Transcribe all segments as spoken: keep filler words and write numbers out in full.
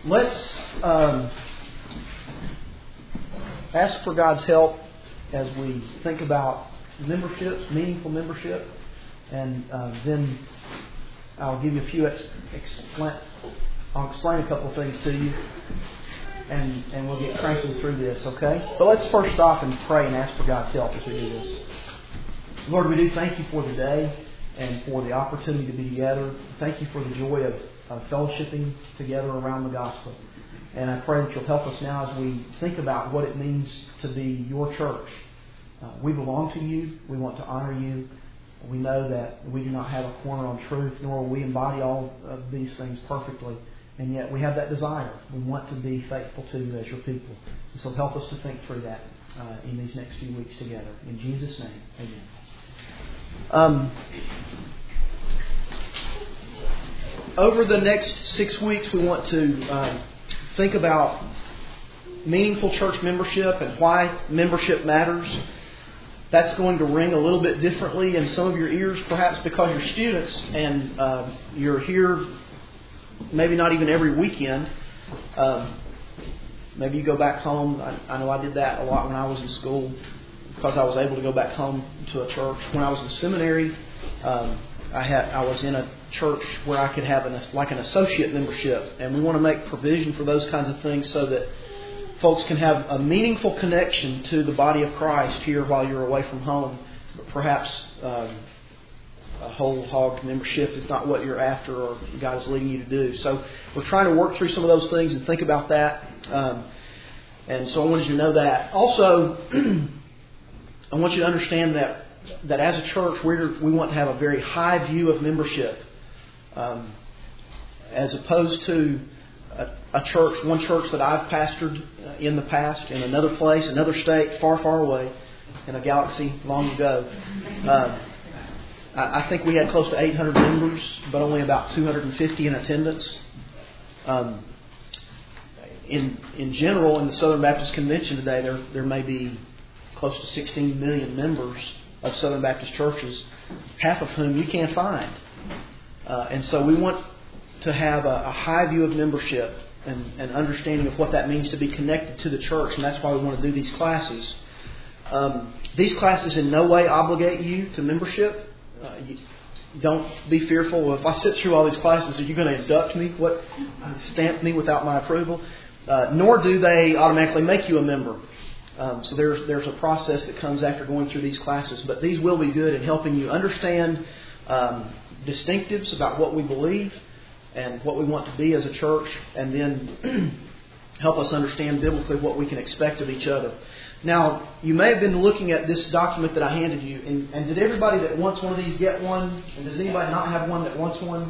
let's um, ask for God's help as we think about memberships, meaningful membership, and uh, then I'll give you a few ex- explain. I'll explain a couple of things to you, and and we'll get cranking through this, okay? But let's first stop and pray and ask for God's help as we do this. Lord, we do thank you for the day and for the opportunity to be together. Thank you for the joy of, of fellowshipping together around the gospel. And I pray that you'll help us now as we think about what it means to be your church. Uh, we belong to you. We want to honor you. We know that we do not have a corner on truth, nor will we embody all of these things perfectly. And yet we have that desire. We want to be faithful to you as your people. And so help us to think through that uh, in these next few weeks together. In Jesus' name, amen. Um, over the next six weeks, we want to uh, think about meaningful church membership and why membership matters. That's going to ring a little bit differently in some of your ears, perhaps because you're students and uh, you're here maybe not even every weekend. Um, maybe you go back home. I, I know I did that a lot when I was in school, because I was able to go back home to a church. When I was in seminary, um, I had I was in a church where I could have an, like an associate membership, and we want to make provision for those kinds of things so that folks can have a meaningful connection to the body of Christ here while you're away from home. But perhaps um, a whole hog membership is not what you're after or God is leading you to do. So we're trying to work through some of those things and think about that. Um, and so I wanted you to know that. Also, I want you to understand that that as a church, we we want to have a very high view of membership, um, as opposed to a, a church, one church that I've pastored in the past in another place, another state, far, far away, in a galaxy long ago. Um, I, I think we had close to eight hundred members, but only about two hundred fifty in attendance. Um, in in general, in the Southern Baptist Convention today, there there may be close to sixteen million members of Southern Baptist churches, half of whom you can't find. Uh, and so we want to have a, a high view of membership and an understanding of what that means to be connected to the church, and that's why we want to do these classes. Um, these classes in no way obligate you to membership. Uh, you, don't be fearful. Well, if I sit through all these classes, are you going to induct me? What, stamp me without my approval? Uh, nor do they automatically make you a member. Um, so there's there's a process that comes after going through these classes. But these will be good in helping you understand um, distinctives about what we believe and what we want to be as a church, and then help us understand biblically what we can expect of each other. Now, you may have been looking at this document that I handed you, and, and did everybody that wants one of these get one? And does anybody not have one that wants one?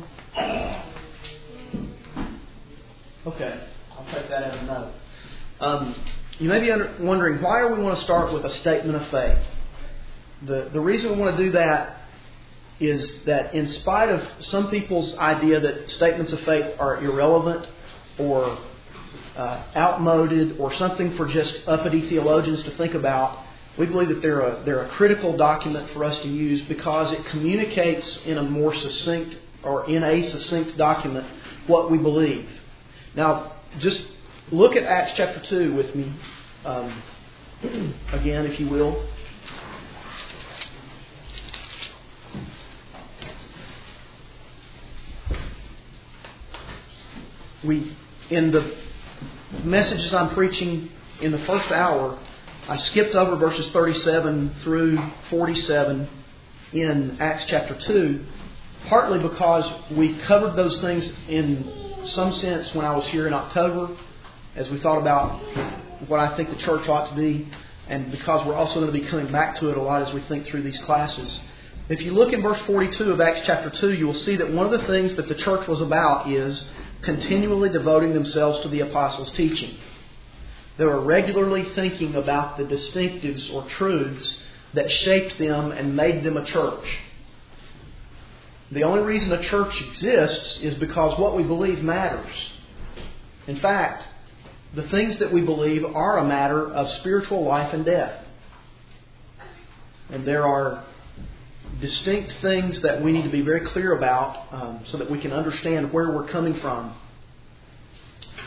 Okay, I'll take that as a no. Um, You may be under, wondering, why do we want to start with a statement of faith? The, the reason we want to do that is that in spite of some people's idea that statements of faith are irrelevant or uh, outmoded or something for just uppity theologians to think about, we believe that they're a, they're a critical document for us to use because it communicates in a more succinct or in a succinct document what we believe. Now, just look at Acts chapter two with me, um, again, if you will. We, in the messages I'm preaching in the first hour, I skipped over verses thirty-seven through forty-seven in Acts chapter two, partly because we covered those things in some sense when I was here in October, as we thought about what I think the church ought to be, and because we're also going to be coming back to it a lot as we think through these classes. If you look in verse forty-two of Acts chapter two, you will see that one of the things that the church was about is continually devoting themselves to the apostles' teaching. They were regularly thinking about the distinctives or truths that shaped them and made them a church. The only reason a church exists is because what we believe matters. In fact, the things that we believe are a matter of spiritual life and death. And there are distinct things that we need to be very clear about um, so that we can understand where we're coming from.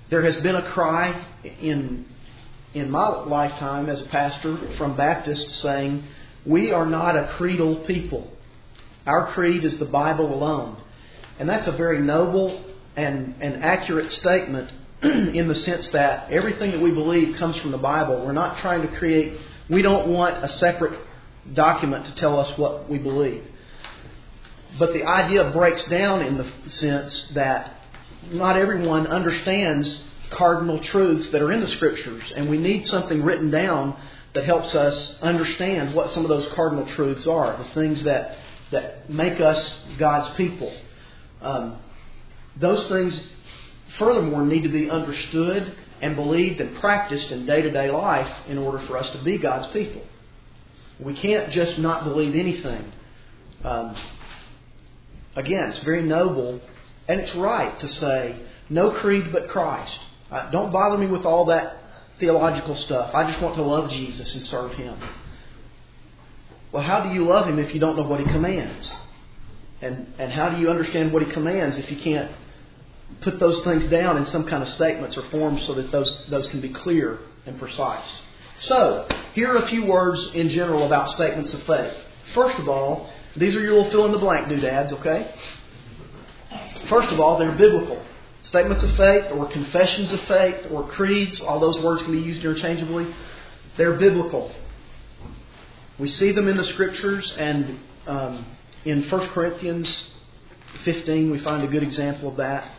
There has been a cry in in my lifetime as a pastor from Baptists saying, we are not a creedal people. Our creed is the Bible alone. And that's a very noble and, and accurate statement in the sense that everything that we believe comes from the Bible. We're not trying to create, we don't want a separate document to tell us what we believe. But the idea breaks down in the sense that not everyone understands cardinal truths that are in the Scriptures, and we need something written down that helps us understand what some of those cardinal truths are, the things that that make us God's people. Um, those things, furthermore, need to be understood and believed and practiced in day-to-day life in order for us to be God's people. We can't just not believe anything. Um, again, it's very noble, and it's right to say, no creed but Christ. Uh, don't bother me with all that theological stuff. I just want to love Jesus and serve Him. Well, how do you love Him if you don't know what He commands? And and how do you understand what He commands if you can't put those things down in some kind of statements or forms so that those, those can be clear and precise? So, here are a few words in general about statements of faith. First of all, these are your little fill-in-the-blank doodads, okay? First of all, they're biblical. Statements of faith or confessions of faith or creeds, all those words can be used interchangeably. They're biblical. We see them in the Scriptures, and um, in First Corinthians fifteen we find a good example of that.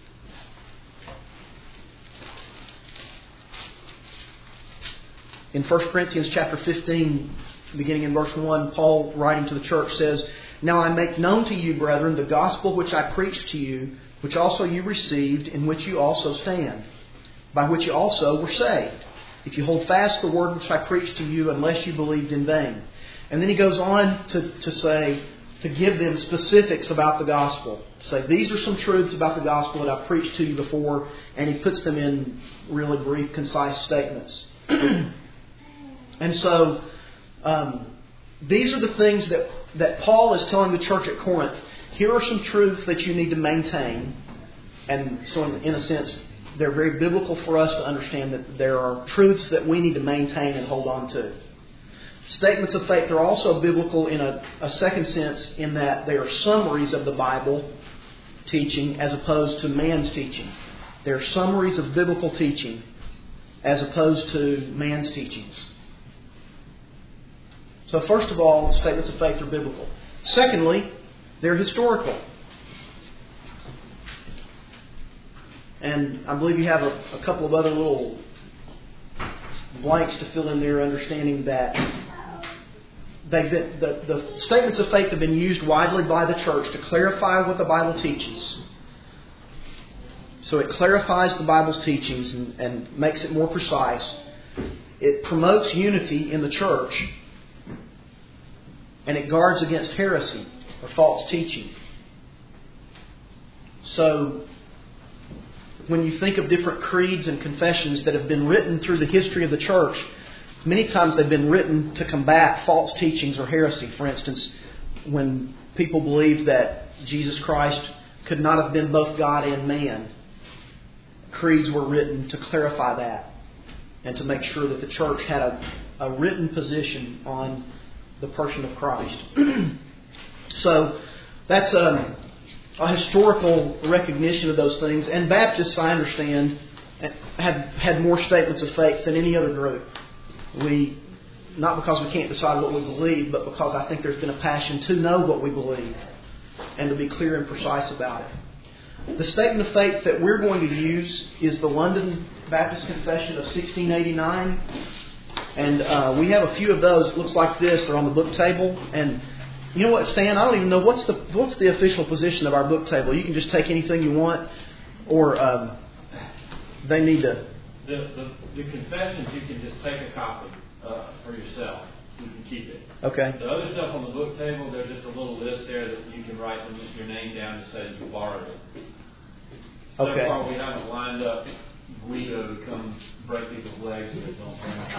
In First Corinthians chapter fifteen, beginning in verse one, Paul, writing to the church, says, "Now I make known to you, brethren, the gospel which I preached to you, which also you received, in which you also stand, by which you also were saved, if you hold fast the word which I preached to you, unless you believed in vain." And then he goes on to, to say, to give them specifics about the gospel. To say, these are some truths about the gospel that I've preached to you before, and he puts them in really brief, concise statements. And so, um, these are the things that, that Paul is telling the church at Corinth. Here are some truths that you need to maintain. And so in, in a sense, they're very biblical for us to understand that there are truths that we need to maintain and hold on to. Statements of faith are also biblical in a, a second sense, in that they are summaries of the Bible teaching as opposed to man's teaching. They're summaries of biblical teaching as opposed to man's teachings. So first of all, statements of faith are biblical. Secondly, they're historical. And I believe you have a, a couple of other little blanks to fill in there, understanding that they've been, the, the statements of faith have been used widely by the church to clarify what the Bible teaches. So it clarifies the Bible's teachings and, and makes it more precise. It promotes unity in the church. And it guards against heresy or false teaching. So, when you think of different creeds and confessions that have been written through the history of the church, many times they've been written to combat false teachings or heresy. For instance, when people believed that Jesus Christ could not have been both God and man, creeds were written to clarify that and to make sure that the church had a, a written position on the person of Christ. So that's a, a historical recognition of those things. And Baptists, I understand, have had more statements of faith than any other group. We, not because we can't decide what we believe, but because I think there's been a passion to know what we believe and to be clear and precise about it. The statement of faith that we're going to use is the London Baptist Confession of sixteen eighty-nine. And uh, we have a few of those. It looks like this. They're on the book table. And you know what, Stan? I don't even know what's the what's the official position of our book table. You can just take anything you want, or um, they need to. The, the the confessions, you can just take a copy uh, for yourself. You can keep it. Okay. The other stuff on the book table, there's just a little list there that you can write your name down to say you borrowed it. So Okay. far, we haven't lined up Guido to come break people's legs with his own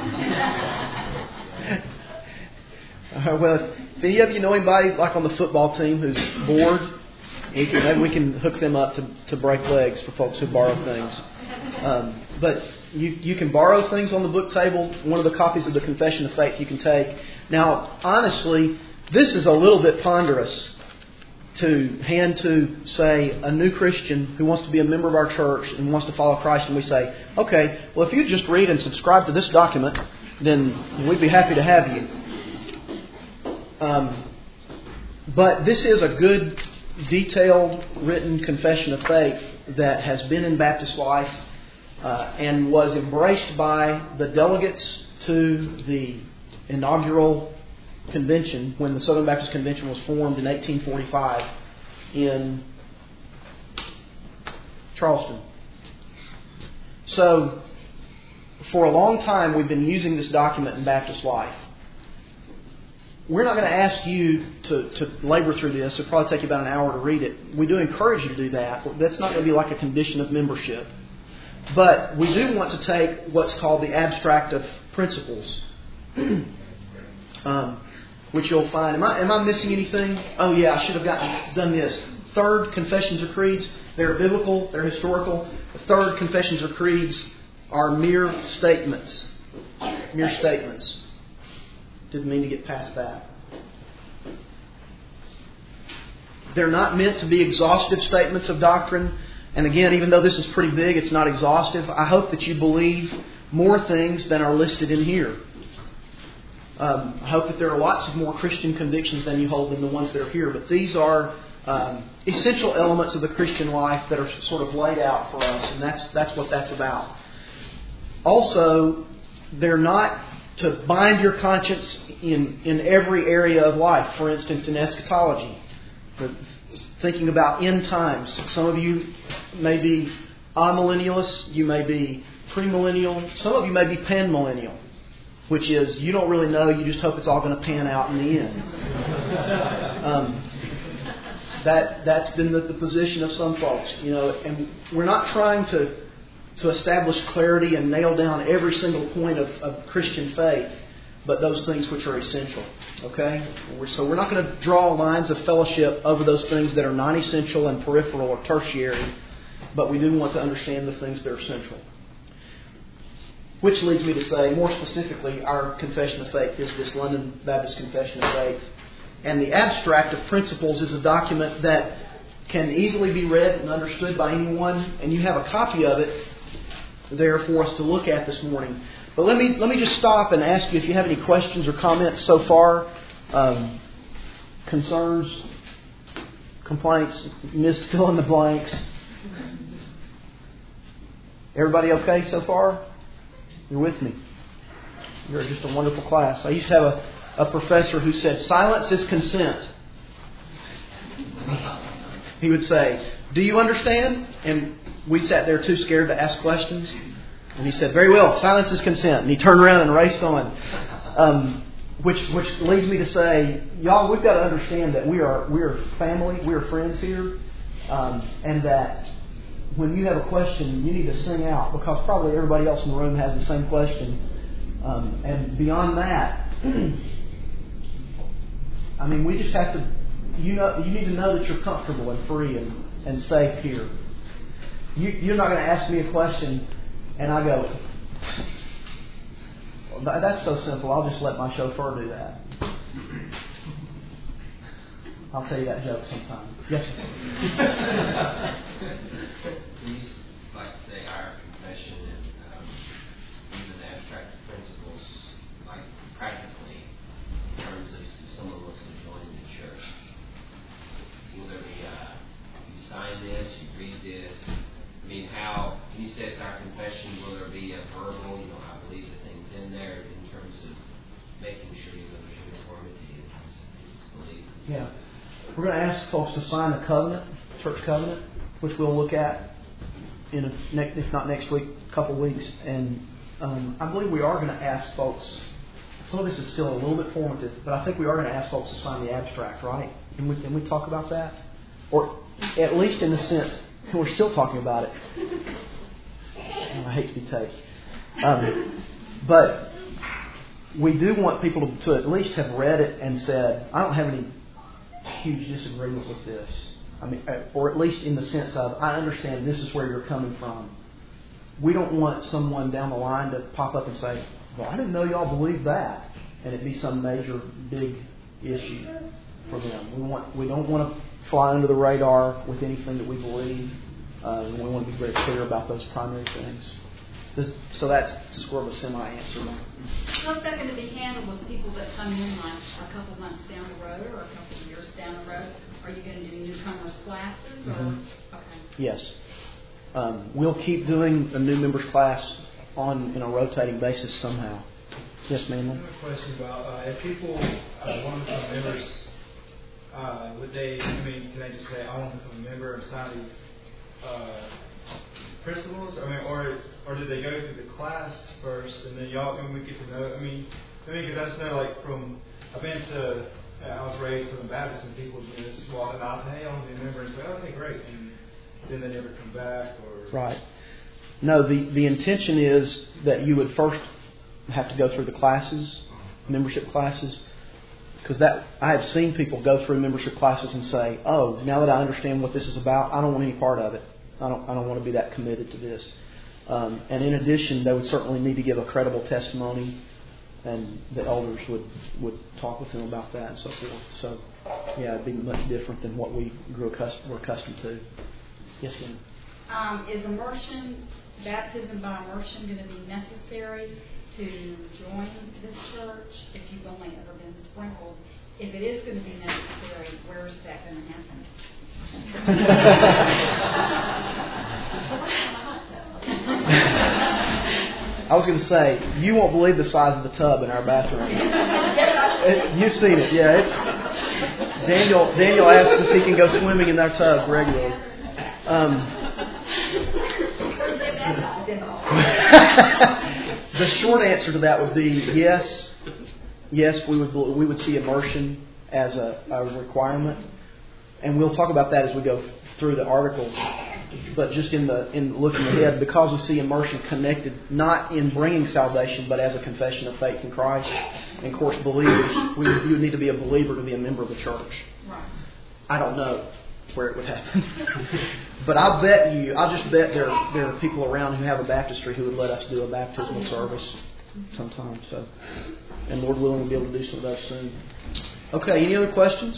uh, well, if any of you know anybody like on the football team who's bored, you can, maybe we can hook them up to, to break legs for folks who borrow things. Um, but you, you can borrow things on the book table. One of the copies of the Confession of Faith you can take. Now, honestly, this is a little bit ponderous to hand to, say, a new Christian who wants to be a member of our church and wants to follow Christ, and we say, okay, well, if you just read and subscribe to this document, then we'd be happy to have you. Um, but this is a good, detailed, written confession of faith that has been in Baptist life uh, and was embraced by the delegates to the inaugural convention when the Southern Baptist Convention was formed in eighteen forty-five in Charleston. So, for a long time we've been using this document in Baptist life. We're not going to ask you to, to labor through this. It'll probably take you about an hour to read it. We do encourage you to do that. That's not going to be like a condition of membership. But we do want to take what's called the abstract of principles. um, which you'll find. Am I, am I missing anything? Oh yeah, I should have gotten, done this. Third, confessions or creeds. They're biblical, they're historical. The third, confessions or creeds are mere statements. Mere statements. Didn't mean to get past that. They're not meant to be exhaustive statements of doctrine. And again, even though this is pretty big, it's not exhaustive. I hope that you believe more things than are listed in here. Um, I hope that there are lots of more Christian convictions than you hold than the ones that are here. But these are um, essential elements of the Christian life that are sort of laid out for us. And that's that's what that's about. Also, they're not to bind your conscience in, in every area of life. For instance, in eschatology. Thinking about end times. Some of you may be amillennialists. You may be premillennial. Some of you may be panmillennial. Which is, you don't really know, you just hope it's all going to pan out in the end. Um, that, that's been the, the position of some folks. You know, and we're not trying to, to establish clarity and nail down every single point of, of Christian faith, but those things which are essential. Okay? We're, so we're not going to draw lines of fellowship over those things that are non-essential and peripheral or tertiary, but we do want to understand the things that are central. Which leads me to say, more specifically, our confession of faith is this London Baptist Confession of Faith. And the abstract of principles is a document that can easily be read and understood by anyone. And you have a copy of it there for us to look at this morning. But let me let me just stop and ask you if you have any questions or comments so far. Um, concerns, complaints, missed fill in the blanks. Everybody okay so far? You're with me. You're just a wonderful class. I used to have a, a professor who said, silence is consent. He would say, do you understand? And we sat there too scared to ask questions. And he said, very well, silence is consent. And he turned around and raced on. Um, which which leads me to say, y'all, we've got to understand that we are we are family, we are friends here. Um, and that when you have a question, you need to sing out, because probably everybody else in the room has the same question. Um, and beyond that, I mean, we just have to, you know, you need to know that you're comfortable and free and, and safe here. You, you're not going to ask me a question and I go, well, that's so simple, I'll just let my chauffeur do that. I'll tell you that joke sometime. Yes, sir. We like to say our confession and um, even the abstract principles, like practically, in terms of if someone wants to join the church. Will there be, uh, you sign this, you read this? I mean, how, when you say it's our confession, will there be a verbal, you know, I believe the things in there in terms of making sure you know there's uniformity in terms of people's belief? Yeah. We're going to ask folks to sign a covenant, church covenant, which we'll look at in a, if not next week, a couple weeks. And um, I believe we are going to ask folks, some of this is still a little bit formative, but I think we are going to ask folks to sign the abstract, right? Can we, can we talk about that? Or at least in the sense, and we're still talking about it. I hate to be take. Um, but we do want people to, to at least have read it and said, I don't have any huge disagreement with this. I mean, or at least in the sense of, I understand this is where you're coming from. we don't want someone down the line to pop up and say, well, I didn't know y'all believed that, and it be some major, big issue for them. We want we don't want to fly under the radar with anything that we believe. Uh, and we want to be very clear about those primary things. This, so that's sort of a semi-answer. How's that going to be handled with people that come in like a couple months down the road or a couple of years down the road? Are you going to do newcomers classes? Or? Mm-hmm. Okay. Yes. Um, we'll keep doing a new members class on in a rotating basis somehow. Yes, ma'am. I have a question about uh, if people uh, want to become members, uh, would they, I mean, can they just say, I want to become a member and sign these uh, principles? I mean, or or did they go through the class first and then y'all, and we get to know, I mean, I mean, because that's know, like, from, I've been to, uh, I was raised from the Baptist and people you know, just walk and I say, hey, I want to be a member, and say, okay, great, and then they never come back, or... Right. No, the, the intention is that you would first have to go through the classes, membership classes, because that I have seen people go through membership classes and say, oh, now that I understand what this is about, I don't want any part of it. I don't I don't want to be that committed to this. Um, and in addition, they would certainly need to give a credible testimony, and the elders would, would talk with them about that and so forth. So, yeah, it'd be much different than what we grew accustomed, were accustomed to. Yes, ma'am. Um, is immersion, baptism by immersion, going to be necessary to join this church if you've only ever been sprinkled? If it is going to be necessary, where is that going to happen? I was going to say, you won't believe the size of the tub in our bathroom. It, you've seen it, yeah. It's, Daniel Daniel asks if he can go swimming in that tub regularly. Um, the short answer to that would be yes. Yes, we would we would see immersion as a, a requirement, and we'll talk about that as we go through the articles. But just in the in looking ahead, because we see immersion connected not in bringing salvation, but as a confession of faith in Christ. And of course, believers, we, you would need to be a believer to be a member of the church. Right. I don't know where it would happen, but I'll bet you, I'll just bet there there are people around who have a baptistry who would let us do a baptismal service sometime. So, and Lord willing, we'll be able to do some of those soon. Okay, any other questions?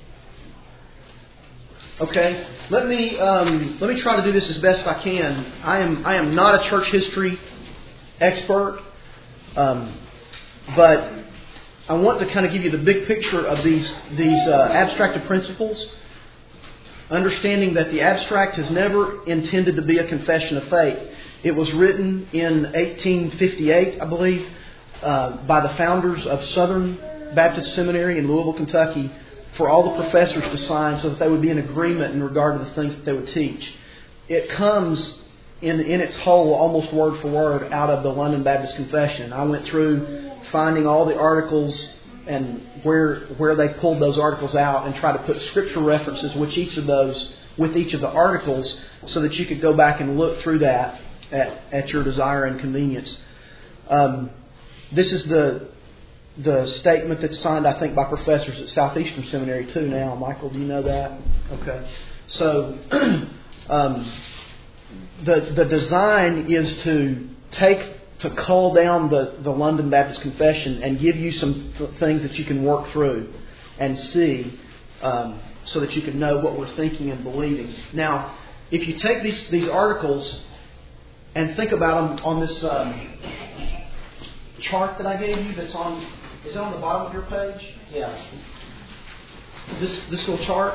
Okay, let me um, let me try to do this as best I can. I am I am not a church history expert, um, but I want to kind of give you the big picture of these these uh, abstracted principles. Understanding that the abstract has never intended to be a confession of faith. It was written in eighteen fifty-eight, I believe, uh, by the founders of Southern Baptist Seminary in Louisville, Kentucky, for all the professors to sign so that they would be in agreement in regard to the things that they would teach. It comes in in its whole, almost word for word, out of the London Baptist Confession. I went through finding all the articles and where where they pulled those articles out and tried to put scripture references with each of those with each of the articles so that you could go back and look through that at, at your desire and convenience. Um, this is the the statement that's signed, I think, by professors at Southeastern Seminary too now. Michael, do you know that? Okay. So um, the the design is to take to cull down the, the London Baptist Confession and give you some th- things that you can work through and see um, so that you can know what we're thinking and believing. Now, if you take these, these articles and think about them on this um, chart that I gave you that's on, is it on the bottom of your page? Yeah. This, this little chart.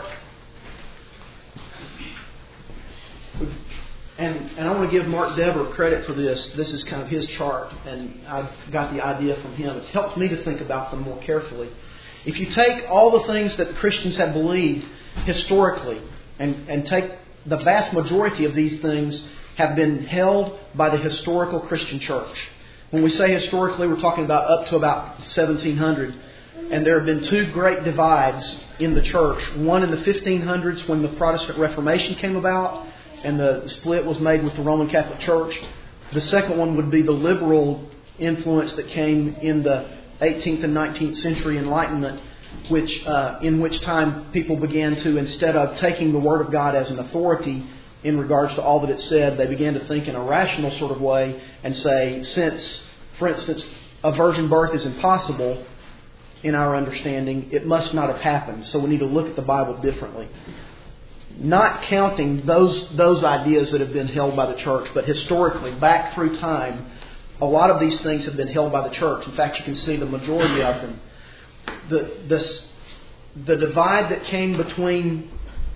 And, and I want to give Mark Dever credit for this. This is kind of his chart, and I got the idea from him. It's helped me to think about them more carefully. If you take all the things that the Christians have believed historically, and, and take the vast majority of these things have been held by the historical Christian church. When we say historically, we're talking about up to about seventeen hundred. And there have been two great divides in the church. One in the fifteen hundreds when the Protestant Reformation came about, and the split was made with the Roman Catholic Church. The second one would be the liberal influence that came in the eighteenth and nineteenth century Enlightenment, which uh, in which time people began to, instead of taking the Word of God as an authority, in regards to all that it said. They began to think in a rational sort of way and say, since, for instance, a virgin birth is impossible in our understanding, it must not have happened. So we need to look at the Bible differently. Not counting those those ideas that have been held by the church, but historically, back through time, a lot of these things have been held by the church. In fact, you can see the majority of them. The the, the divide that came between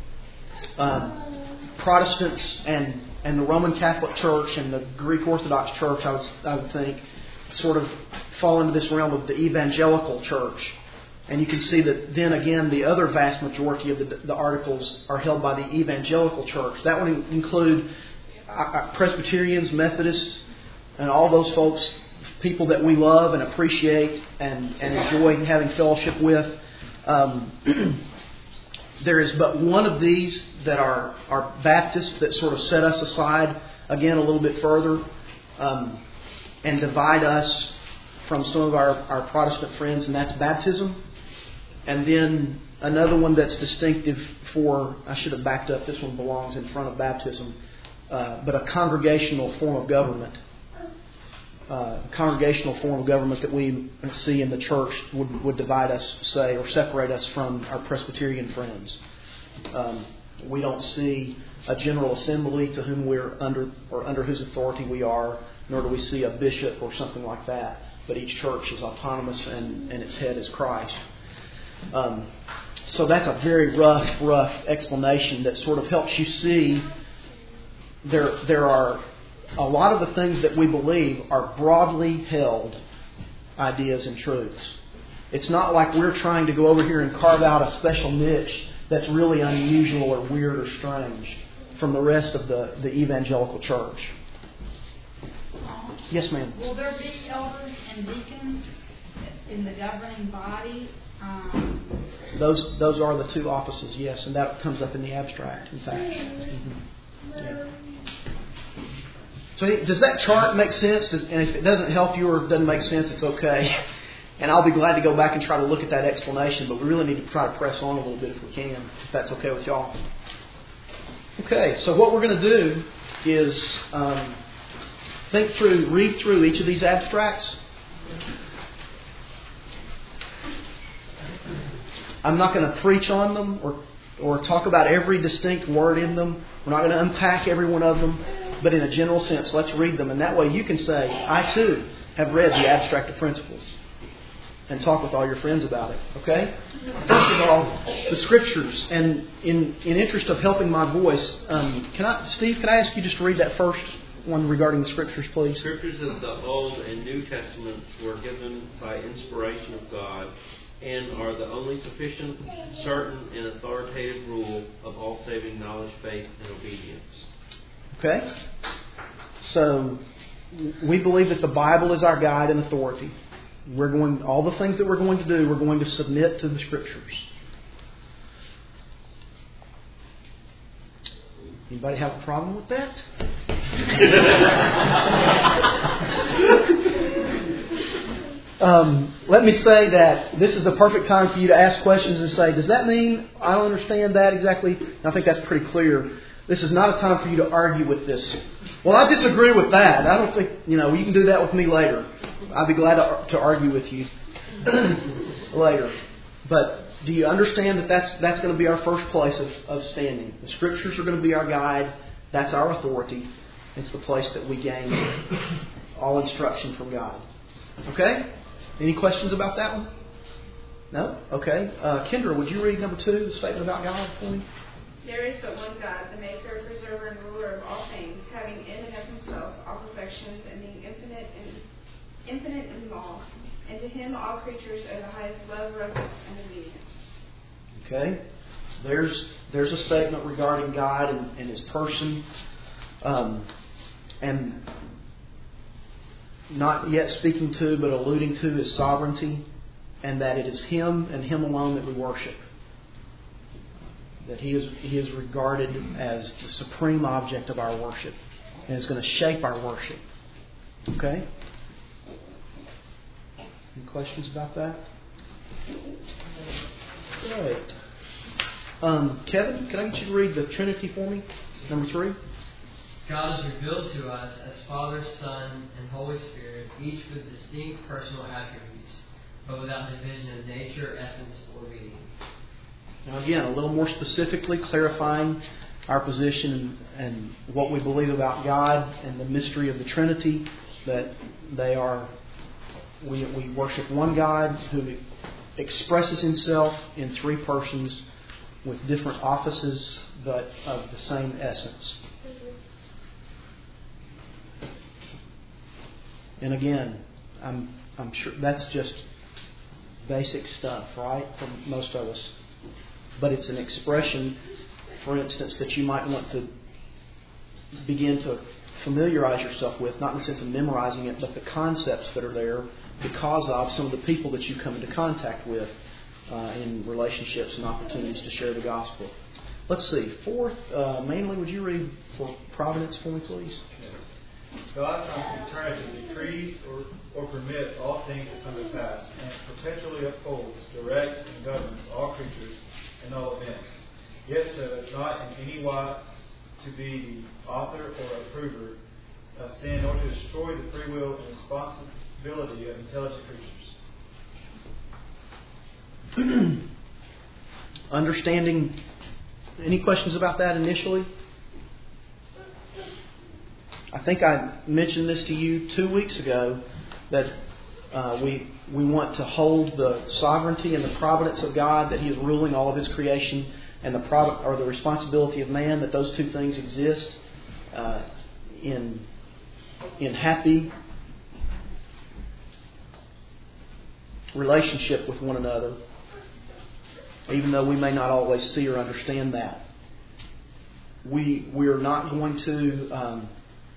um, Protestants and, and the Roman Catholic Church and the Greek Orthodox Church, I would, I would think, sort of fall into this realm of the evangelical church. And you can see that then again, the other vast majority of the, the articles are held by the evangelical church. That would include Presbyterians, Methodists, and all those folks, people that we love and appreciate and, and enjoy having fellowship with. Um, there is but one of these that are, are Baptists that sort of set us aside again a little bit further um, and divide us from some of our, our Protestant friends, and that's baptism. And then another one that's distinctive for, I should have backed up, this one belongs in front of baptism, uh, but a congregational form of government. Uh, congregational form of government that we see in the church would, would divide us, say, or separate us from our Presbyterian friends. Um, we don't see a General Assembly to whom we're under, or under whose authority we are, nor do we see a bishop or something like that. But each church is autonomous and, and its head is Christ. Um, so that's a very rough, rough explanation that sort of helps you see there there are a lot of the things that we believe are broadly held ideas and truths. It's not like we're trying to go over here and carve out a special niche that's really unusual or weird or strange from the rest of the, the evangelical church. Yes, ma'am. Will there be elders and deacons in the governing body? Um, those those are the two offices, yes, and that comes up in the abstract, in fact. Mm-hmm. Yeah. So does that chart make sense? Does, and if it doesn't help you or doesn't make sense, it's okay. And I'll be glad to go back and try to look at that explanation, but we really need to try to press on a little bit if we can, if that's okay with y'all. Okay, so what we're going to do is um, think through, read through each of these abstracts. I'm not going to preach on them or or talk about every distinct word in them. We're not going to unpack every one of them, but in a general sense, let's read them. And that way you can say, I too have read the Abstract of Principles, and talk with all your friends about it. Okay? First of all, the Scriptures. And in, in interest of helping my voice, um, can I, Steve, can I ask you just to read that first one regarding the Scriptures, please? Scriptures of the Old and New Testaments were given by inspiration of God and are the only sufficient, certain, and authoritative rule of all saving knowledge, faith, and obedience. Okay? So, we believe that the Bible is our guide and authority. We're going, all the things that we're going to do, we're going to submit to the Scriptures. Anybody have a problem with that? Um, let me say that this is the perfect time for you to ask questions and say, does that mean I don't understand that exactly? And I think that's pretty clear. This is not a time for you to argue with this. Well, I disagree with that. I don't think, you know, you can do that with me later. I'd be glad to, to argue with you later. But do you understand that that's, that's going to be our first place of, of standing? The Scriptures are going to be our guide. That's our authority. It's the place that we gain all instruction from God. Okay? Any questions about that one? No? Okay. Uh, Kendra, would you read number two, the statement about God for me? There is but one God, the maker, preserver, and ruler of all things, having in and of himself all perfections, and being infinite and infinite in all. And to him all creatures are the highest love, reverence, and obedience. Okay. There's there's a statement regarding God and, and His person. Um, and not yet speaking to, but alluding to His sovereignty, and that it is Him and Him alone that we worship. That He is He is regarded as the supreme object of our worship, and is going to shape our worship. Okay? Any questions about that? Great. Um, Kevin, can I get you to read the Trinity for me? Number three. God is revealed to us as Father, Son, and Holy Spirit, each with distinct personal attributes, but without division of nature, essence, or being. Now again, a little more specifically clarifying our position and what we believe about God and the mystery of the Trinity, that they are, we, we worship one God who expresses Himself in three persons with different offices, but of the same essence. And again, I'm I'm sure that's just basic stuff, right, for most of us. But it's an expression, for instance, that you might want to begin to familiarize yourself with, not in the sense of memorizing it, but the concepts that are there because of some of the people that you come into contact with uh, in relationships and opportunities to share the gospel. Let's see. Fourth, uh, mainly, would you read for Providence for me, please? God from eternity decrees or, or permits all things to come to pass, and perpetually upholds, directs, and governs all creatures and all events. Yet so as not in any wise to be the author or approver of sin, or to destroy the free will and responsibility of intelligent creatures. Understanding. Any questions about that initially? I think I mentioned this to you two weeks ago, that uh, we we want to hold the sovereignty and the providence of God, that He is ruling all of His creation, and the provi- or the responsibility of man, that those two things exist uh, in in happy relationship with one another, even though we may not always see or understand that. We we are not going to Um,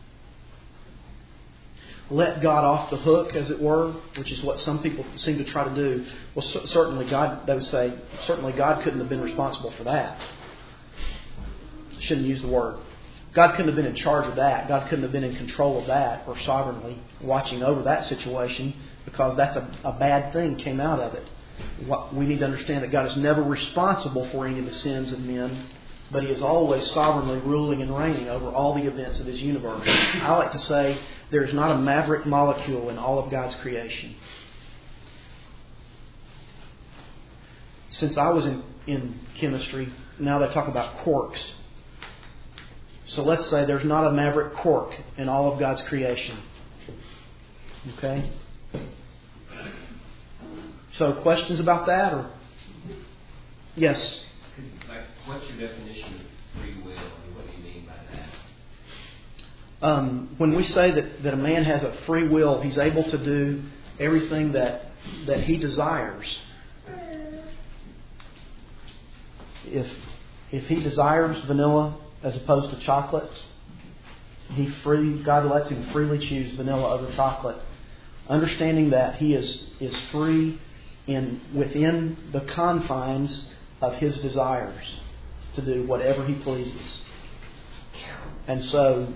let God off the hook, as it were, which is what some people seem to try to do. Well, c- certainly God, they would say, certainly God couldn't have been responsible for that. Shouldn't use the word. God couldn't have been in charge of that. God couldn't have been in control of that, or sovereignly watching over that situation, because that's a, a bad thing came out of it. What, we need to understand that God is never responsible for any of the sins of men, but He is always sovereignly ruling and reigning over all the events of His universe. I like to say there's not a maverick molecule in all of God's creation. Since I was in, in chemistry, now they talk about quarks. So let's say there's not a maverick quark in all of God's creation. Okay? So questions about that? Or yes? Like, what's your definition of free will, and what do you mean by that? Um, when we say that, that a man has a free will, he's able to do everything that that he desires. If if he desires vanilla as opposed to chocolate, he free God lets him freely choose vanilla over chocolate, understanding that he is is free in within the confines of his desires to do whatever he pleases. And so,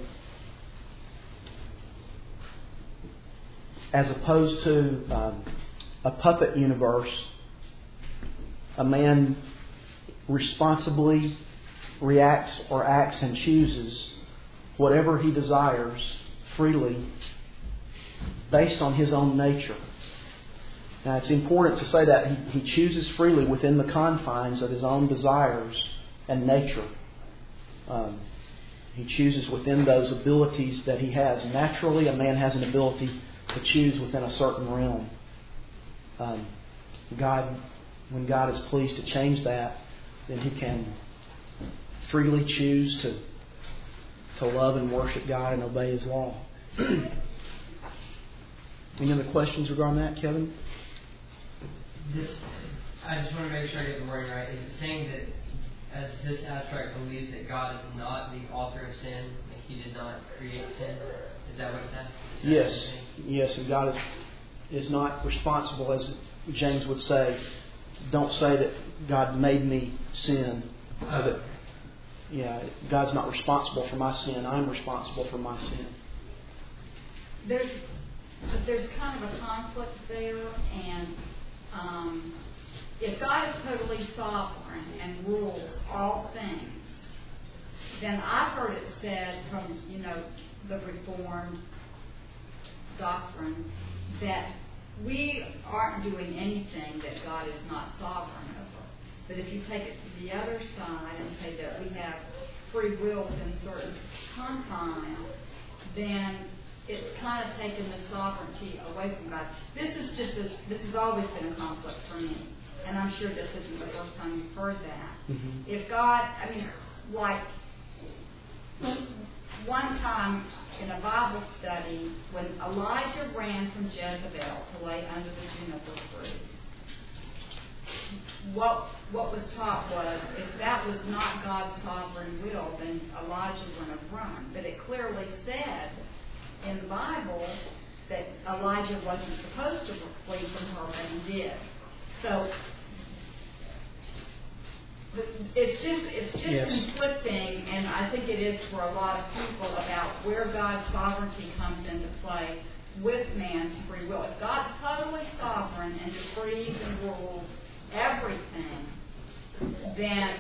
as opposed to um, a puppet universe, a man responsibly reacts or acts and chooses whatever he desires freely based on his own nature. Now, it's important to say that he, he chooses freely within the confines of his own desires and nature. Um, he chooses within those abilities that he has. Naturally, a man has an ability to choose within a certain realm. Um, God, when God is pleased to change that, then He can freely choose to to love and worship God and obey His law. Any other questions regarding that, Kevin? This, I just want to make sure I get the wording right. Is it saying that, as this abstract believes that God is not the author of sin, like He did not create sin? Is that what it's at? Yes, yes, and God is is not responsible, as James would say. Don't say that God made me sin. Uh, that, yeah, God's not responsible for my sin. I'm responsible for my sin. There's there's kind of a conflict there, and um, if God is totally sovereign and rules all things, then I've heard it said from, you know, the Reformed doctrine that we aren't doing anything that God is not sovereign over. But if you take it to the other side and say that we have free will within certain confines, then it's kind of taken the sovereignty away from God. This is just a, this has always been a conflict for me, and I'm sure this isn't the first time you've heard that. Mm-hmm. If God, I mean, like one time in a Bible study when Elijah ran from Jezebel to lay under the juniper tree, what what was taught was if that was not God's sovereign will, then Elijah wouldn't have run. But it clearly said in the Bible that Elijah wasn't supposed to flee from her, but he did. So it's just it's just yes. conflicting, and I think it is for a lot of people about where God's sovereignty comes into play with man's free will. If God's totally sovereign and decrees and rules everything, then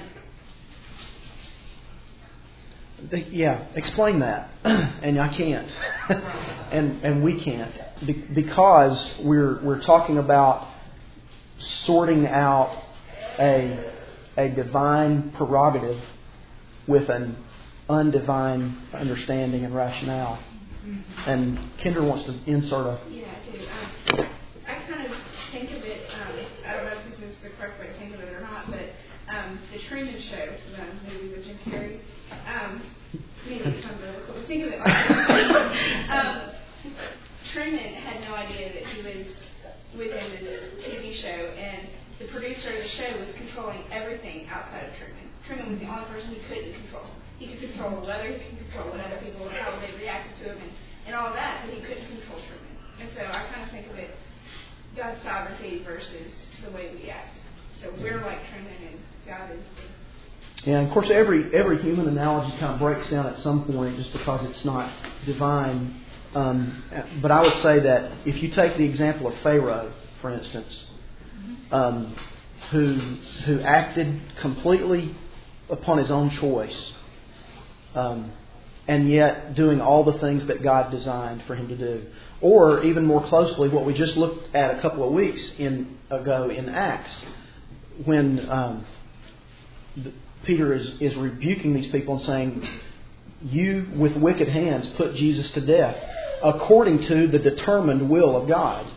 yeah, explain that, and I can't, and and we can't, Be- because we're we're talking about sorting out a a divine prerogative with an undivine understanding and rationale. Mm-hmm. And Kendra wants to insert a... Yeah, I do. Um, I kind of think of it, um, I don't know if this is the correct way to think of it or not, but um, the Truman Show, the movie with Jim Carrey, um, maybe it's not really cool. Think of it like um, Truman had no idea that he was within the T V show, and the producer of the show was controlling everything outside of Truman. Truman was the only person he couldn't control. He could control the weather, he could control what other people, how they reacted to him, and, and all that, but he couldn't control Truman. And so I kind of think of it, God's sovereignty versus the way we act. So we're like Truman, and God is the... Yeah, and of course every every human analogy kind of breaks down at some point just because it's not divine. Um, but I would say that if you take the example of Pharaoh, for instance, Um, who who acted completely upon his own choice, um, and yet doing all the things that God designed for him to do. Or even more closely, what we just looked at a couple of weeks in ago in Acts, when um, Peter is, is rebuking these people and saying, "You with wicked hands put Jesus to death according to the determined will of God."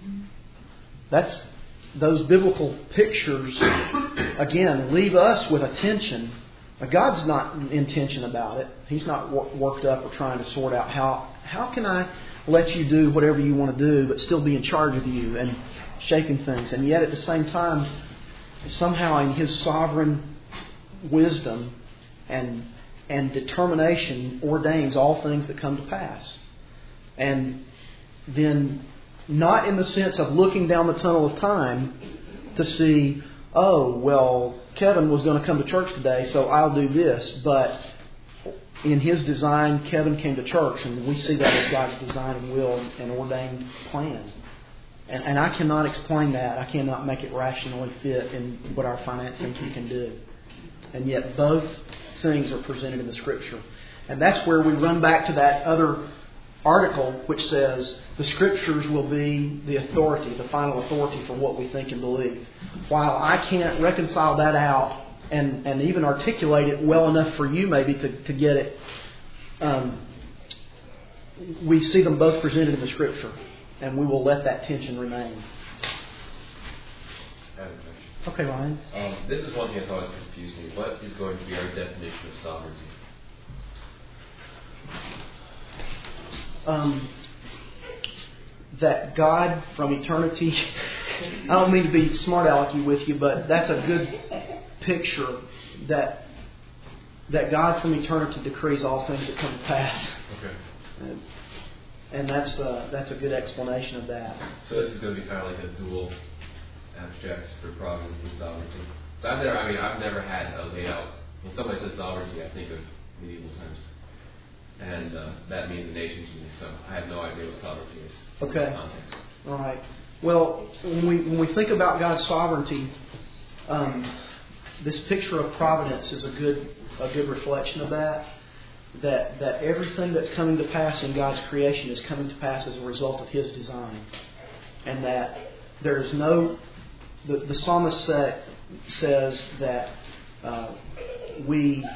That's Those biblical pictures, again, leave us with a tension. God's not in tension about it. He's not worked up or trying to sort out how how can I let you do whatever you want to do but still be in charge of you and shaping things. And yet at the same time, somehow in His sovereign wisdom and and determination ordains all things that come to pass. And then not in the sense of looking down the tunnel of time to see, oh, well, Kevin was going to come to church today, so I'll do this. But in His design, Kevin came to church, and we see that as God's design and will and ordained plan. And, and I cannot explain that. I cannot make it rationally fit in what our finite thinking can do. And yet both things are presented in the Scripture. And that's where we run back to that other article which says the Scriptures will be the authority, the final authority for what we think and believe. While I can't reconcile that out and, and even articulate it well enough for you maybe to, to get it, um, we see them both presented in the Scripture, and we will let that tension remain. I have a question. Okay, Ryan. Um, this is one thing that's always confused me. What is going to be our definition of sovereignty? Um, that God from eternity, I don't mean to be smart alecky with you, but that's a good picture that that God from eternity decrees all things that come to pass. Okay. And, and that's uh, that's a good explanation of that. So this is going to be kind of like a dual abstract for providence and sovereignty. So I've never, I mean, I've never had a layout. When somebody says sovereignty, I think of medieval times. And uh, that means a nation to me, so I have no idea what sovereignty is. Okay. In this context. All right. Well, when we when we think about God's sovereignty, um, this picture of providence is a good a good reflection of that. That that everything that's coming to pass in God's creation is coming to pass as a result of His design, and that there is no. The, the psalmist say, says that uh, we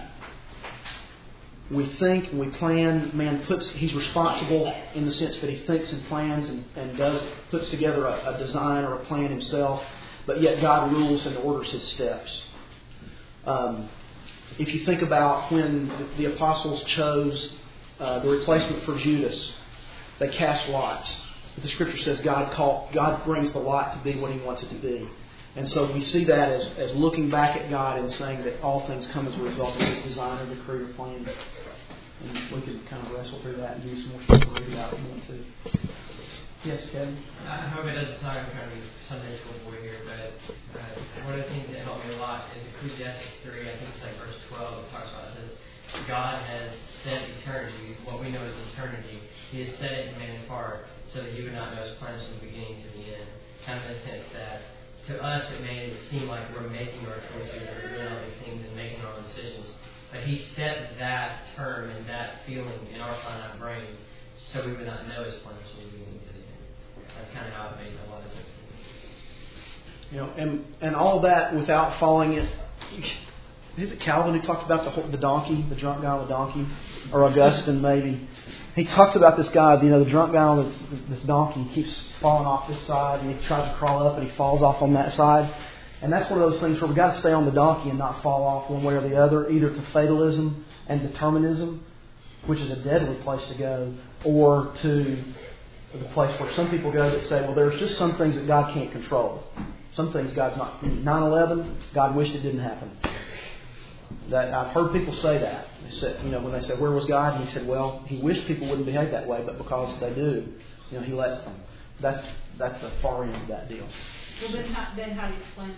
we think and we plan. Man puts he's responsible in the sense that he thinks and plans and, and does puts together a, a design or a plan himself, but yet God rules and orders his steps. Um, if you think about when the, the apostles chose uh, the replacement for Judas, they cast lots. The Scripture says God call, God brings the lot to be what He wants it to be. And so we see that as, as looking back at God and saying that all things come as a result of His design or decree or plan. And we can kind of wrestle through that and do some more stuff to read about if we want to. Yes, Kevin? I hope it doesn't sound like I'm trying to be a Sunday school boy here, but uh, one of the things that helped me a lot is Ecclesiastes three, I think it's like verse twelve, it talks about it. It says, God has set eternity, what we know as eternity, He has set it in man's heart so that He would not know His plans from the beginning to the end. Kind of in the sense that to us it may seem like we're making our choices and we're doing all these things and making our own decisions. But He set that term and that feeling in our finite brains so we would not know His plans from the beginning to the end. That's kind of how it made a lot of sense to me. You know, and and all that without falling in. Is it Calvin who talked about the the donkey, the drunk guy on the donkey, or Augustine maybe? He talks about this guy, you know, the drunk guy on this, this donkey. He keeps falling off this side, and he tries to crawl up, and he falls off on that side. And that's one of those things where we've got to stay on the donkey and not fall off one way or the other, either to fatalism and determinism, which is a deadly place to go, or to the place where some people go that say, well, there's just some things that God can't control. Some things God's not. nine eleven, God wished it didn't happen. That I've heard people say that. They said, you know, when they said, where was God? And He said, well, He wished people wouldn't behave that way, but because they do, you know, He lets them. That's that's the far end of that deal. Well, then how, then how do you explain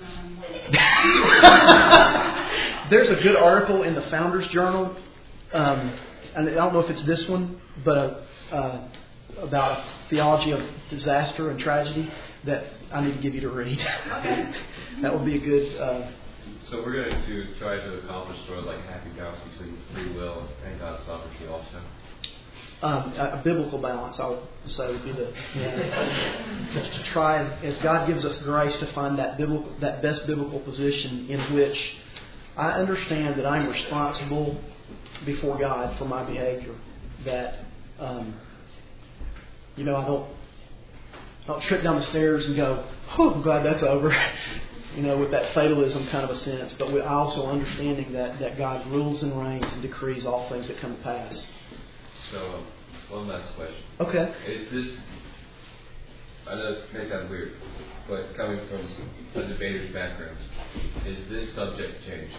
that? There's a good article in the Founders Journal, um, and I don't know if it's this one, but uh, uh, about theology of disaster and tragedy that I need to give you to read. That would be a good. Uh, So we're going to try to accomplish sort of like a happy balance between free will and God's sovereignty also. Um, a, a biblical balance, I would say, would be the yeah, to, to try as, as God gives us grace to find that biblical, that best biblical position in which I understand that I'm responsible before God for my behavior. That um, you know, I don't I don't trip down the stairs and go, "Oh, I'm glad that's over." You know, with that fatalism kind of a sense, but we also understanding that, that God rules and reigns and decrees all things that come to pass. So, um, one last question. Okay. Is this, I know this may sound weird, but coming from a debater's background, is this subject changed?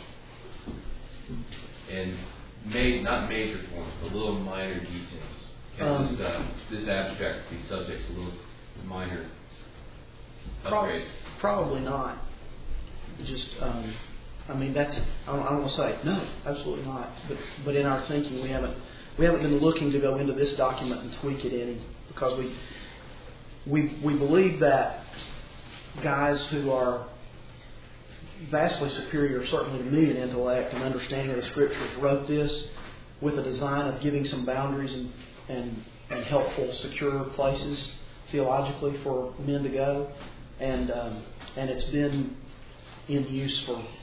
And made, not major forms, but little minor details. Can Um, this, uh, this abstract be subject to little minor upgrades? Probably not. Just, um, I mean, that's. I don't, I don't want to say no, absolutely not. But but in our thinking, we haven't we haven't been looking to go into this document and tweak it any because we we we believe that guys who are vastly superior, certainly to me in intellect and understanding of the Scriptures, wrote this with a design of giving some boundaries and and, and helpful, secure places theologically for men to go, and um, and it's been in use for one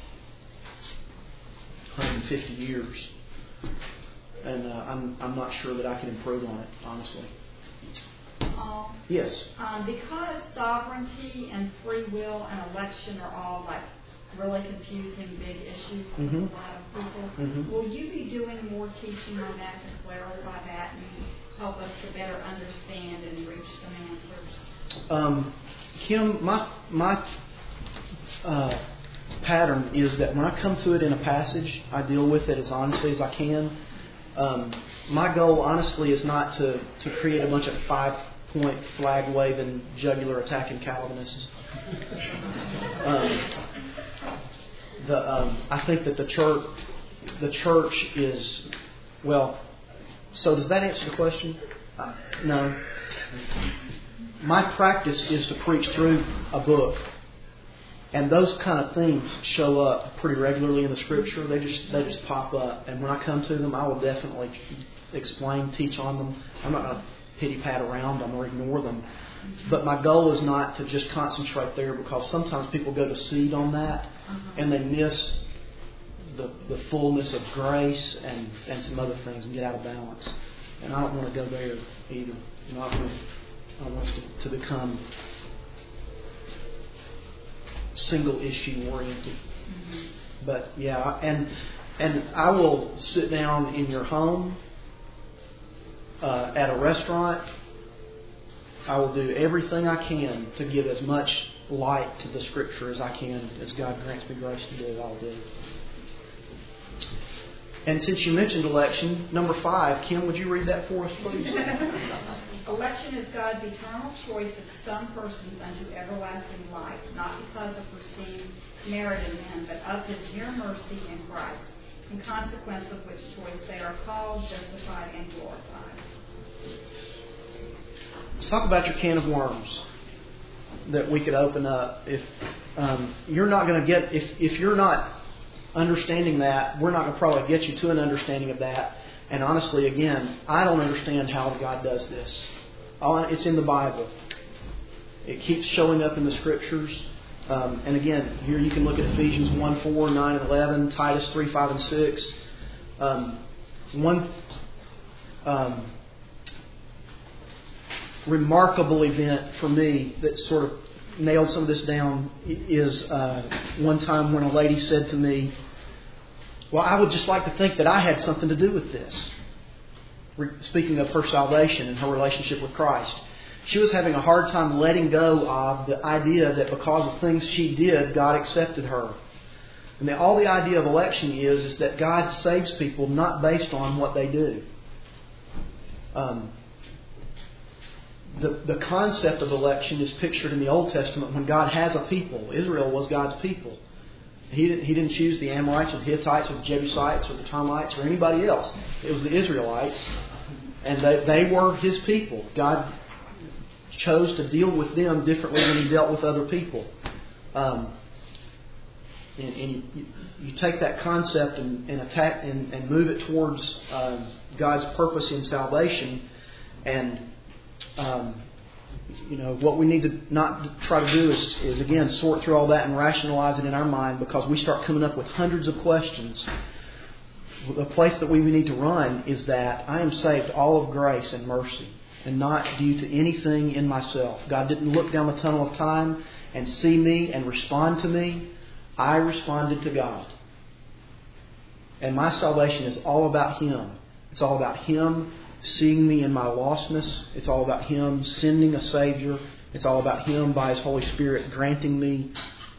hundred fifty years, and uh, I'm I'm not sure that I can improve on it, honestly. Um, Yes. um, because sovereignty and free will and election are all like really confusing big issues for Mhm. a lot of people. Mhm. Will you be doing more teaching on that to clarify that and help us to better understand and reach some answers? Um, Kim, my my uh, pattern is that when I come to it in a passage, I deal with it as honestly as I can. Um, my goal, honestly, is not to, to create a bunch of five-point flag-waving, jugular-attacking Calvinists. Um, the um, I think that the church the church is well. So does that answer the question? Uh, no. My practice is to preach through a book And those kind of themes show up pretty regularly in the Scripture. They just they just pop up. And when I come to them, I will definitely explain, teach on them. I'm not going to pity pat around them or ignore them. But my goal is not to just concentrate there, because sometimes people go to seed on that and they miss the, the fullness of grace and, and some other things and get out of balance. And I don't want to go there either. You know, I want, I want us to, to become single issue oriented. Mm-hmm. But yeah, and and I will sit down in your home, uh, at a restaurant. I will do everything I can to give as much light to the Scripture as I can, as God grants me grace to do. I'll do. And since you mentioned election, number five, Kim, would you read that for us, please? Election is God's eternal choice of some persons unto everlasting life, not because of foreseen merit in them, but of His mere mercy in Christ, in consequence of which choice they are called, justified, and glorified. Let's talk about your can of worms that we could open up. If um, you're not going to get, if if you're not understanding that, we're not going to probably get you to an understanding of that. And honestly, again, I don't understand how God does this. It's in the Bible. It keeps showing up in the Scriptures. Um, and again, here you can look at Ephesians one, four, nine, and eleven, Titus three, five, and six. Um, one um, remarkable event for me that sort of nailed some of this down is uh, one time when a lady said to me, "Well, I would just like to think that I had something to do with this." Speaking of her salvation and her relationship with Christ. She was having a hard time letting go of the idea that because of things she did, God accepted her. And the, all the idea of election is, is that God saves people not based on what they do. Um, the, the concept of election is pictured in the Old Testament when God has a people. Israel was God's people. He didn't, he didn't choose the Amorites or the Hittites or the Jebusites or the Termites or anybody else. It was the Israelites. And they, they were His people. God chose to deal with them differently than He dealt with other people. Um, and and you, you take that concept and, and attack and, and move it towards um, God's purpose in salvation. And um, you know what we need to not try to do is, is again sort through all that and rationalize it in our mind, because we start coming up with hundreds of questions. The place that we need to run is that I am saved all of grace and mercy, and not due to anything in myself. God didn't look down the tunnel of time and see me and respond to me. I responded to God. And my salvation is all about Him. It's all about Him seeing me in my lostness. It's all about Him sending a Savior. It's all about Him by His Holy Spirit granting me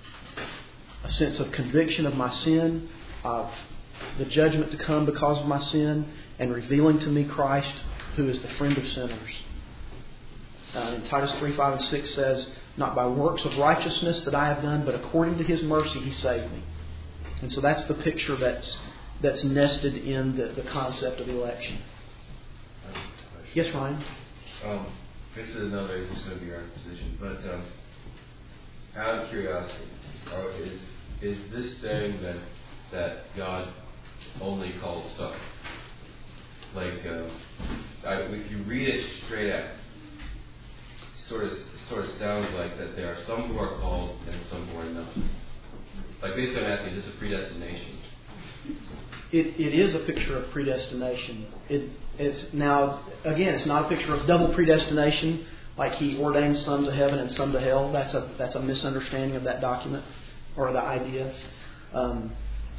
a sense of conviction of my sin, of the judgment to come because of my sin, and revealing to me Christ, who is the friend of sinners. Uh, and Titus three, five, and six says, "Not by works of righteousness that I have done, but according to His mercy He saved me." And so that's the picture that's that's nested in the, the concept of election. Yes, Ryan? Um, this is another, this is going to be our position, but um, out of curiosity, are, is is this saying that that God only calls some? Like, um, I, if you read it straight out, it sort of sort of sounds like that there are some who are called and some who are not. Like, basically, I'm asking, is this a predestination? It, it is a picture of predestination. It, it's now again, it's not a picture of double predestination, like He ordains some to heaven and some to hell. That's a that's a misunderstanding of that document or the idea. Um,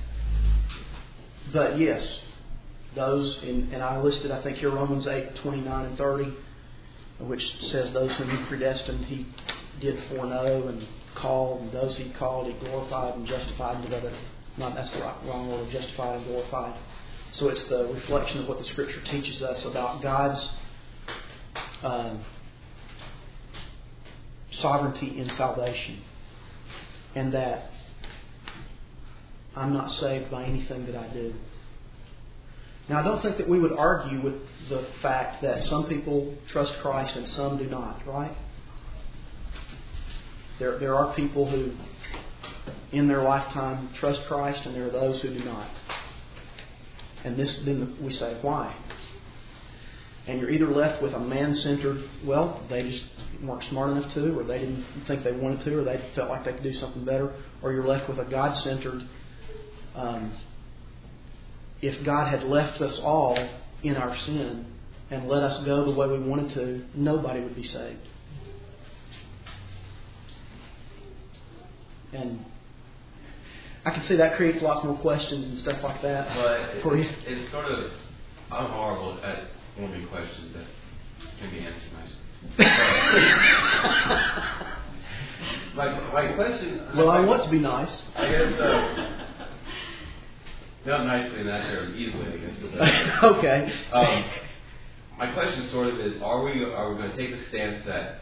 but yes, those in, and I listed, I think here Romans eight, twenty-nine and thirty, which says those whom He predestined He did foreknow, and called, and those He called He glorified and justified and delivered. Not that's the wrong word, justified and glorified. So it's the reflection of what the Scripture teaches us about God's um, sovereignty in salvation, and that I'm not saved by anything that I do. Now, I don't think that we would argue with the fact that some people trust Christ and some do not, right? There, there are people who in their lifetime trust Christ, and there are those who do not. And this, then we say, why? And you're either left with a man-centered, well, they just weren't smart enough to, or they didn't think they wanted to, or they felt like they could do something better, or you're left with a God-centered, um, if God had left us all in our sin and let us go the way we wanted to, nobody would be saved. And I can see that creates lots more questions and stuff like that. But for it's, you. it's sort of, I'm horrible at forming questions that can be answered nicely. my, my question... Well, I want to be nice. I guess, uh, not nicely, not very easily, I guess. But, okay. Um, my question sort of is, are we are we going to take the stance that...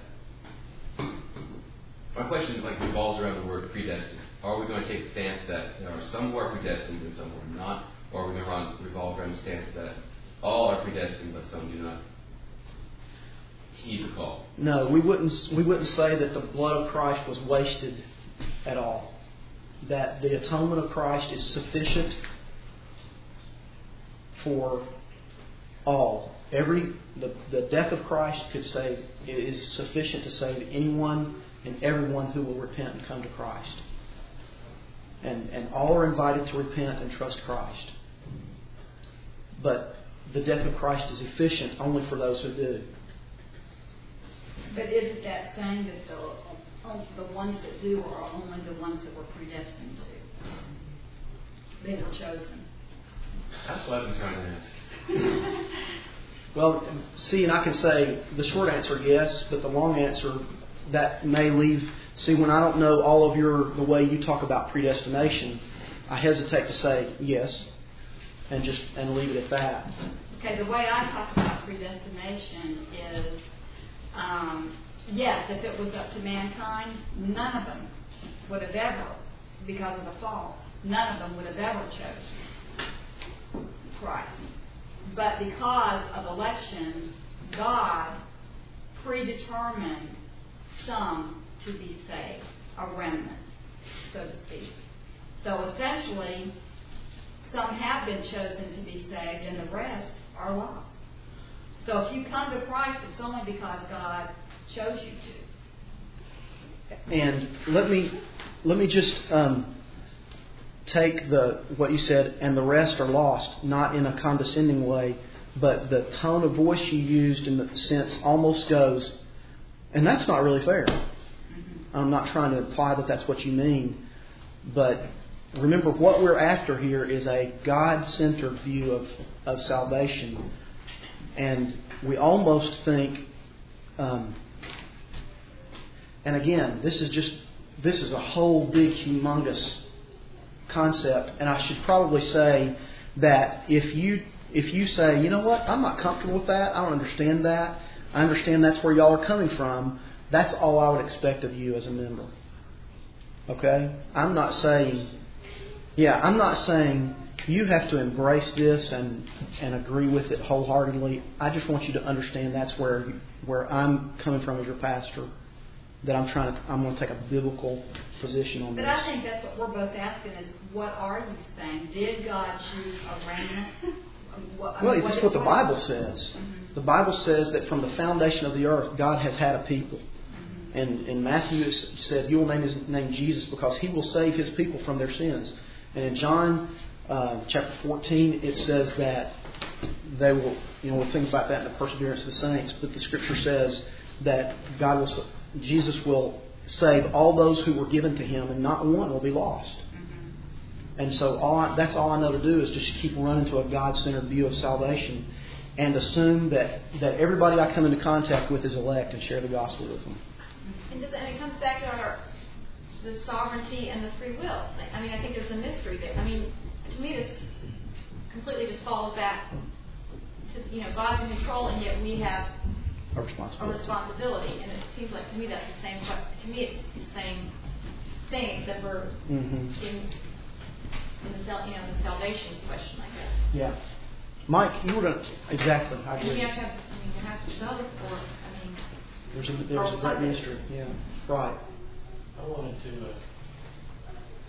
My question like revolves around the word predestined. Are we going to take the stance that there are some who are predestined and some who are not? Or are we going to run, revolve around the stance that all are predestined but some do not heed the call? No, we wouldn't we wouldn't say that the blood of Christ was wasted at all. That the atonement of Christ is sufficient for all. Every the, the death of Christ could save is sufficient to save anyone and everyone who will repent and come to Christ. And and all are invited to repent and trust Christ. But the death of Christ is efficient only for those who do. But isn't that saying that the, the ones that do are only the ones that were predestined to? They were chosen. That's what I've been trying to ask. Well, see, and I can say the short answer, yes, but the long answer, that may leave... See, when I don't know all of your the way you talk about predestination, I hesitate to say yes and just and leave it at that. Okay, the way I talk about predestination is, um, yes, if it was up to mankind, none of them would have ever, because of the fall, none of them would have ever chosen Christ. But because of election, God predetermined some to be saved, a remnant, so to speak. So essentially, some have been chosen to be saved and the rest are lost. So if you come to Christ, it's only because God chose you to. And let me let me just um, take the what you said, and the rest are lost, not in a condescending way, but the tone of voice you used in the sense almost goes, and that's not really fair. I'm not trying to imply that that's what you mean, but remember what we're after here is a God-centered view of, of salvation. And we almost think, um, and again, this is just, this is a whole big, humongous concept, and I should probably say that if you if you say, you know what, I'm not comfortable with that, I don't understand that, I understand that's where y'all are coming from, that's all I would expect of you as a member. Okay? I'm not saying, yeah, I'm not saying you have to embrace this and, and agree with it wholeheartedly. I just want you to understand that's where where I'm coming from as your pastor. That I'm trying to, I'm going to take a biblical position on but this. But I think that's what we're both asking is, what are you saying? Did God choose a remnant? What, well, I mean, it's what what the is Bible says. Mm-hmm. The Bible says that from the foundation of the earth, God has had a people. Mm-hmm. And, and Matthew said, you will name his name Jesus because he will save his people from their sins. And in John uh, chapter fourteen, it says that they will, you know, we'll think about that in the perseverance of the saints, but the Scripture says that God will, Jesus will save all those who were given to him, and not one will be lost. Mm-hmm. And so all I, that's all I know to do is just keep running to a God-centered view of salvation and assume that, that everybody I come into contact with is elect and share the gospel with them. And, just, and it comes back to our the sovereignty and the free will. I mean, I think there's a mystery there. I mean, to me, this completely just falls back to, you know, God's in control, and yet we have a responsibility. A responsibility. And it seems like to me that's the same. To me, it's the same thing, except for mm-hmm. in, in the you know the salvation question, I guess. Yeah, Mike, you were going to exactly. I agree. And you have to have. I mean, there has to be both, or I mean. There's a there's a great mystery. Yeah, right. I wanted to uh,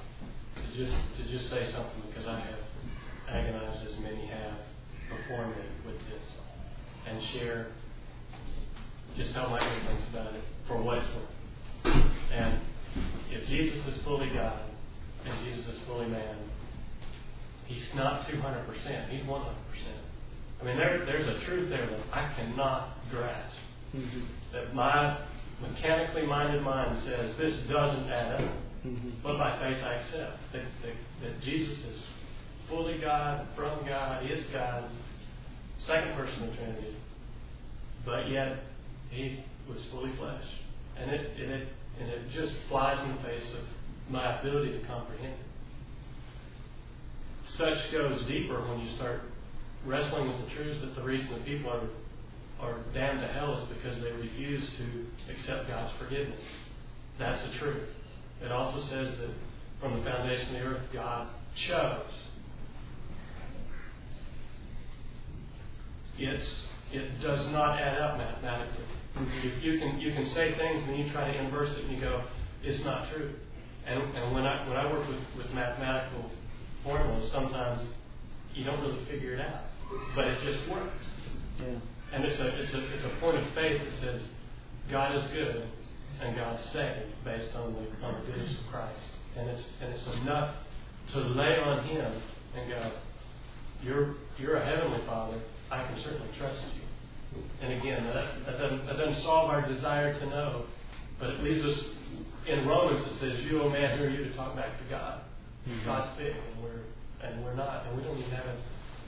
just to just say something, because I have agonized as many have before me with this, and share just how Michael thinks about it for what it's worth. And if Jesus is fully God and Jesus is fully man, He's not two hundred percent. He's one hundred percent. I mean, there, there's a truth there that I cannot grasp. Mm-hmm. That my mechanically minded mind says this doesn't add up. Mm-hmm. But by faith I accept that, that, that Jesus is fully God, from God, is God, second person of the Trinity, but yet He was fully flesh. And it, and it, and it just flies in the face of my ability to comprehend it. Such goes deeper when you start wrestling with the truths that the reason that people are are damned to hell is because they refuse to accept God's forgiveness. That's the truth. It also says that from the foundation of the earth, God chose. It's it does not add up mathematically. Mm-hmm. You, you can you can say things and you try to inverse it and you go, it's not true. And and when I when I work with, with mathematical formulas, sometimes you don't really figure it out, but it just works. Yeah. And it's a it's a it's a point of faith that says God is good and God's saved based on the on the goodness of Christ, and it's and it's enough to lay on Him and go, you're you're a heavenly Father. I can certainly trust you. And again, that, that doesn't that doesn't solve our desire to know, but it leaves us in Romans. It says, "You, O man, who are you to talk back to God? Mm-hmm. God's big, and we're and we're not, and we don't even have a."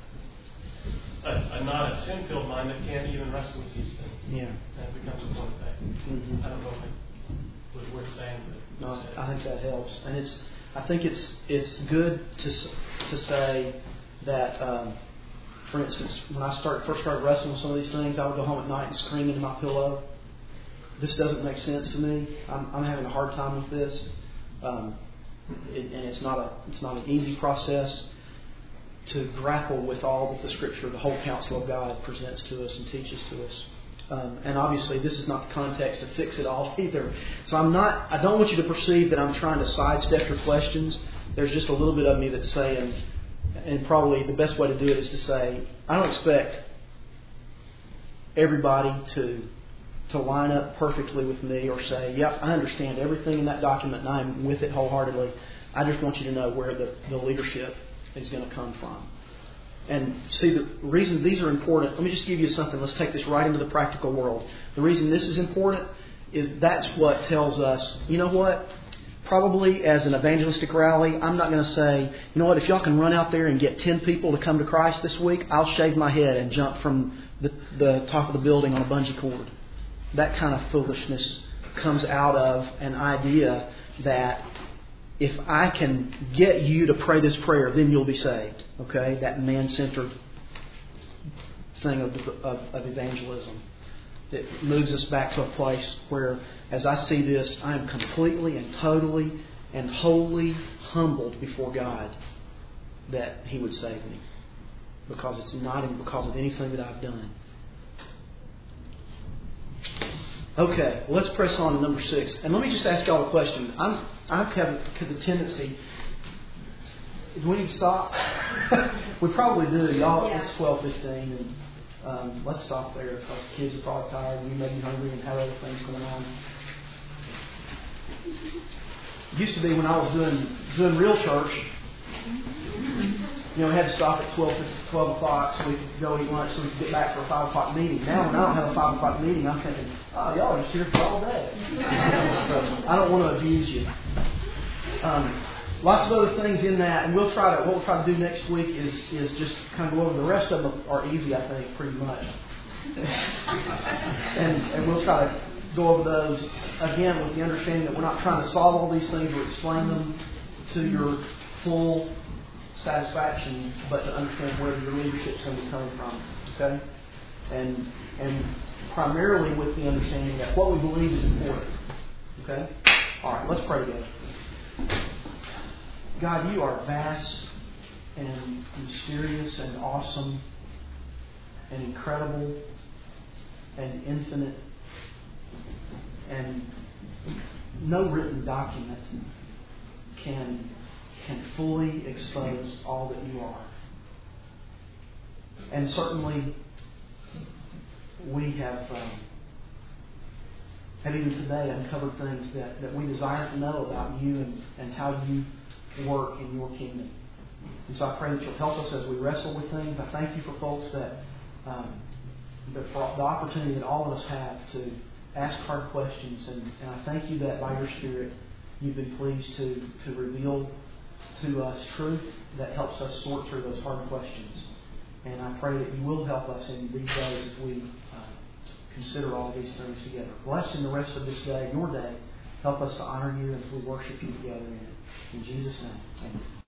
A, a not a sin-filled mind that can't even wrestle with these things. Yeah. And it becomes a point of faith. Mm-hmm. I don't know if it was worth saying, but no, I think that helps. And it's, I think it's it's good to to say that, um, for instance, when I start first started wrestling with some of these things, I would go home at night and scream into my pillow, "This doesn't make sense to me. I'm, I'm having a hard time with this," um, it, and it's not a it's not an easy process to grapple with all that the Scripture, the whole counsel of God presents to us and teaches to us. Um, and obviously this is not the context to fix it all either. So I'm not, I don't want you to perceive that I'm trying to sidestep your questions. There's just a little bit of me that's saying, and probably the best way to do it is to say, I don't expect everybody to to line up perfectly with me or say, yep, I understand everything in that document and I'm with it wholeheartedly. I just want you to know where the, the leadership is going to come from. And see, the reason these are important, let me just give you something. Let's take this right into the practical world. The reason this is important is that's what tells us, you know what? Probably as an evangelistic rally, I'm not going to say, you know what, if y'all can run out there and get ten people to come to Christ this week, I'll shave my head and jump from the, the top of the building on a bungee cord. That kind of foolishness comes out of an idea that if I can get you to pray this prayer, then you'll be saved. Okay? That man-centered thing of, of, of evangelism. That moves us back to a place where, as I see this, I am completely and totally and wholly humbled before God that He would save me. Because it's not because of anything that I've done. Okay, well, let's press on to number six. And let me just ask y'all a question. I'm, I have the tendency... Do we need to stop? We probably do. Y'all, yeah. It's twelve fifteen, and um, let's stop there because the kids are probably tired and you may be hungry and have other things going on. It used to be when I was doing doing real church, you know, we had to stop at twelve, twelve o'clock so we could go eat lunch so we could get back for a five o'clock meeting. Now when I don't have a five o'clock meeting, I'm thinking, oh, y'all are just here for all day. I don't want to abuse you. Um, lots of other things in that, and we'll try to, what we'll try to do next week is, is just kind of go over. The rest of them are easy, I think, pretty much. and, and we'll try to go over those, again, with the understanding that we're not trying to solve all these things or explain them to your full satisfaction, but to understand where your leadership is going to be coming from. Okay? And and primarily with the understanding that what we believe is important. Okay? Alright, let's pray together. God, you are vast and mysterious and awesome and incredible and infinite, and no written document can can fully expose all that you are. And certainly, we have, um, have even today uncovered things that, that we desire to know about you and, and how you work in your kingdom. And so I pray that you'll help us as we wrestle with things. I thank you for folks that, um, that for the opportunity that all of us have to ask hard questions. And, and I thank you that by your Spirit, you've been pleased to, to reveal to us truth that helps us sort through those hard questions. And I pray that you will help us in these days as we uh, consider all these things together. Bless in the rest of this day, your day. Help us to honor you as we worship you together in it. In Jesus' name, amen.